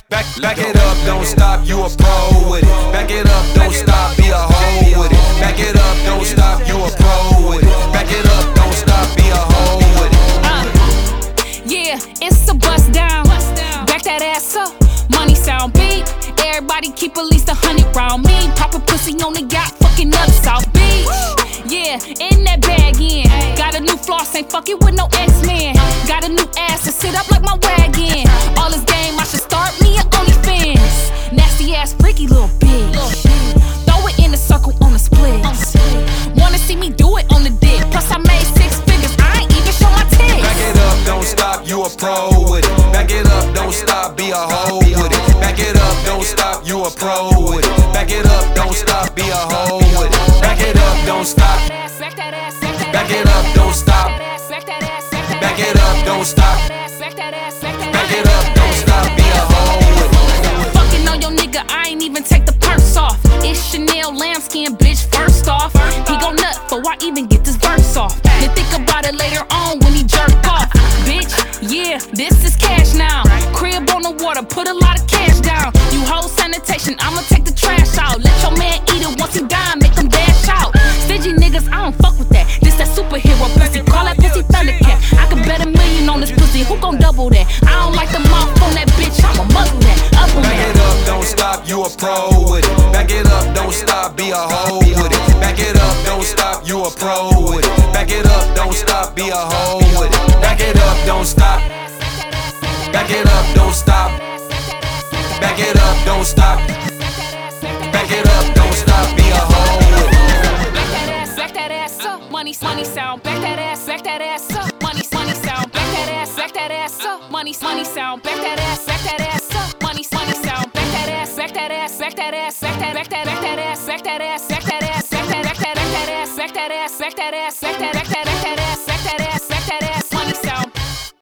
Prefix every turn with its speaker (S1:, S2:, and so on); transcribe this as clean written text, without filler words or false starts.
S1: Back it up, don't stop, you a pro with it. Back it up, don't stop, be a hoe with it. Back it up, don't stop, you a pro with it. Back it up, don't stop, be a hoe with it.
S2: Yeah, it's a bust down. Back that ass up, money sound beat. Everybody keep at least 100 round me. Pop a pussy on the yacht, fucking up South Beach. Yeah, in that bag in. Got a new floss, ain't fucking with no X-Men. Got a new ass to sit up like my wagon. All this game, I should start me an OnlyFans. Nasty ass, freaky little bitch. Throw it in a circle on the splits. Wanna see me do it on the dick. Plus I made 6 figures, I ain't even show my tits.
S1: Back it up, don't stop, you a pro with it. Back it up, don't stop, be a hoe with it. Back it up, don't stop, you a pro with it. Back it up, don't stop, be a hoe with it. Back it up, don't stop. Back it up, don't stop. Back it up, don't stop. Back it up, don't stop, be a hoe with it.
S2: Fucking on your nigga, I ain't even take the purse off. It's Chanel lambskin, bitch, first off. He gon' nut before I even get this verse off. Then think about it later on when he jerk off. Bitch, yeah, this is cash now. Crib on the water, put a lot of cash down. You hold sanitation, I'ma take the trash out. Let your man eat it once he done, make him dash out. Stingy niggas, I don't fuck with that. This that superhero pussy, call that pussy Thundercat. I could bet $1 million on this pussy, who gon' double that? I don't like the mouth on that bitch, I'ma muzzle that. Up on
S1: Back
S2: that.
S1: it up, don't stop, you a pro with it. Back it up, don't stop, be a hoe with it. Back it up, don't stop, you a pro with it. Back it up, don't stop, be a hoe with it. Back it up, don't stop. Back it up, don't stop. Back it up, don't stop. Back it up, don't stop, be a hoe with it.
S2: Back that ass up, money sound. Back that ass up, money sound. Back that ass up, money sound. Back that ass up, money sound. Back that ass, back that ass, back that ass, back that ass, back that ass, back that ass, back that ass, back that ass, back that ass, back that ass, back that ass, back that ass, back that ass, back that ass.